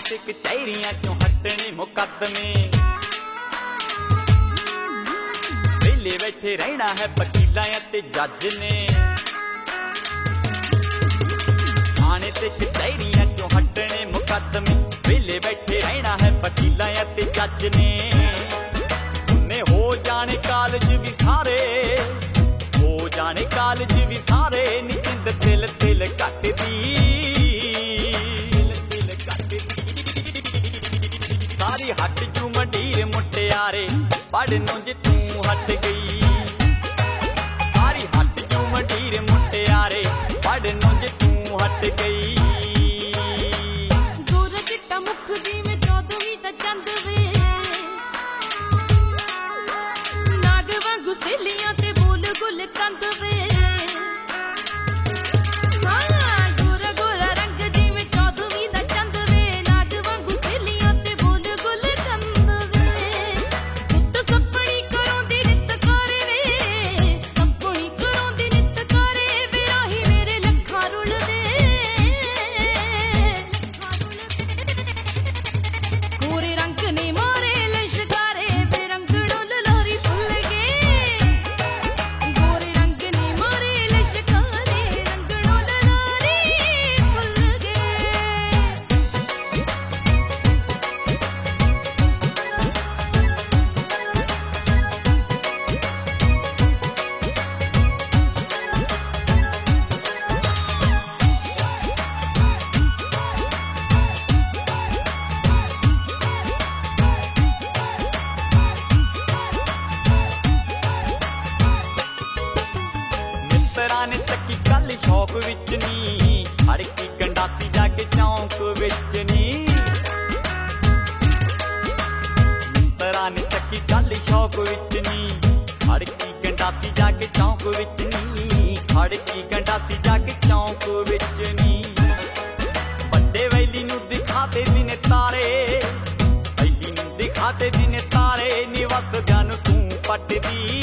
ते कचहरियां चों हटने मुकदमे, वेले बैठे रहना है वकीलां ते जज ने। थाने ते कचहरियां चों हटने मुकदमे, वेले बैठे रहना है वकीलां ते जज ने। उन्ने हो जाने कालज भी सारे, हो जाने कालज भी सारे, निजिंद तिल तिल कटदी, सारी हट जू मंडीर मुटियारे पढ़नों जे तू हट गई, सारी हट जू मंडीर मुटियारे पढ़नों जे तू हट गई। गोरा चिट्टा मुख जिवें 14वीं दा चंद वे, नाग वांगू सहेलियां ते बोल गुल कंद वे। गोरा गोरा रंग जिवें 14वीं दा चंद वे, नाग वांगू सहेलियां ते बोल गुल कंद वे। पुੱਤ सपनी करांदी नित करे वे, सपनी करांदी नित करे वे, राही मेरे लखां रुलदे, गोरे रंग ने मारे लिशकारे वे, रंगड़ों ललोरी फुल गए, गोरे रंग ने मारे लिशकारे, रंगड़ों ललोरी फुल गए। मित्तरां ने तक्की कल शौक विच नी, हड़की गंडासी जाके चौंक विच नी। मित्तरां ने तक्की कल शौक विच नी, हड़की गंडासी जाके चौंक विच नी, हड़की गंडासी जाके चौंक विच नी। ਵੱਡੇ ਵੈਲੀ ਨੂੰ ਦਿਖਾਤੇ ਦਿਨ ਤਾਰੇ, ਵੈਲੀ ਨੂੰ ਦਿਖਾਤੇ ਦਿਨ ਤਾਰੇ, ਨੀ ਵਸਦਿਆਂ ਨੂੰ ਤੂੰ ਪੱਟਦੀ,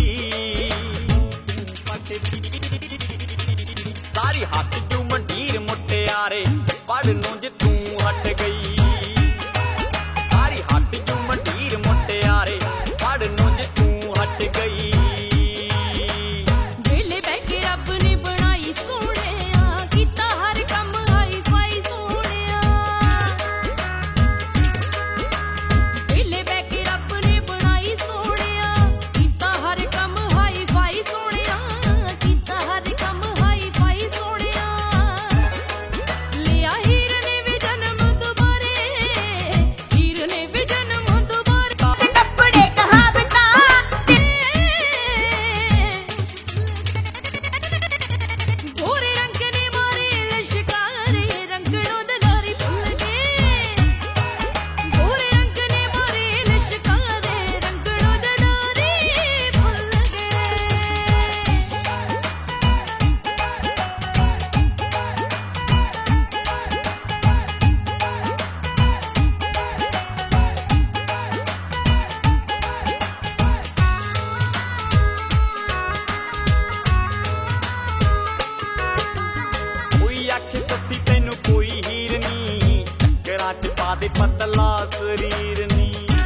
सारी हट जू मंडीर मुटियारे पढ़नों जे तू हट गई, सारी हट जू मंडीर मुटियारे पढ़नों जे तू हट गई। वेले बह के रब ने बनाई सोहणिया, कीता हर कम हाई फाई सोहणिया। वेले बह के रब ने बनाई सोहणिया, कीता हर कम हाई फाई सोहणिया, कीता हर कम हाई फाई सोहणिया। लिया हीर ने भी जन्म दोबारे, हीर ने भी जन्म दोबारे, कपड़े कहावतां गोरे रंग ने मारे लिशकारे, रंगड़ों दलोरी फुल गए, गोरे रंग ने मारे लिशकारे, रंगड़ों दलोरी फुल गए। कोई आखे सत्ती तैनू कोई हीर नी, चक्करां च पा दे पतला शरीर नी।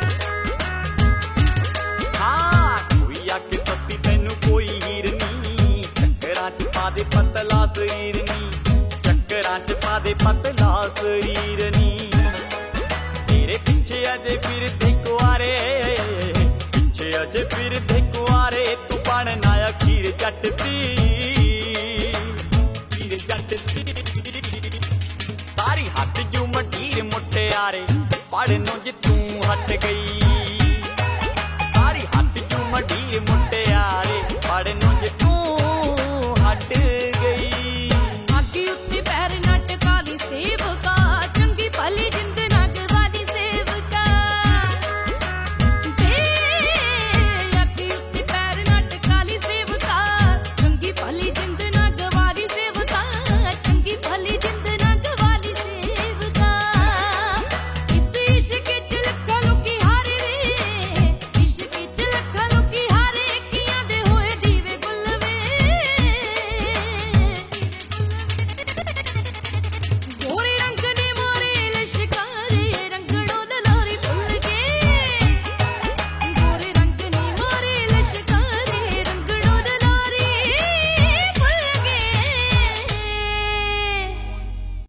हाँ कोई आखे सत्ती तैनू कोई हीर नी, चक्करां च पा दे पतला शरीर नी, चक्करां च पा दे पतला शरीर नी। तेरे पीछे अजे फिरदे कुआरे, पीछे अजे फिरदे कुआरे, तू बनना अखीर जट दी, सारी हट जू मंडीर मुटियारे पढ़नों जे तू हट गई, सारी हट जू मंडीर मुटियारे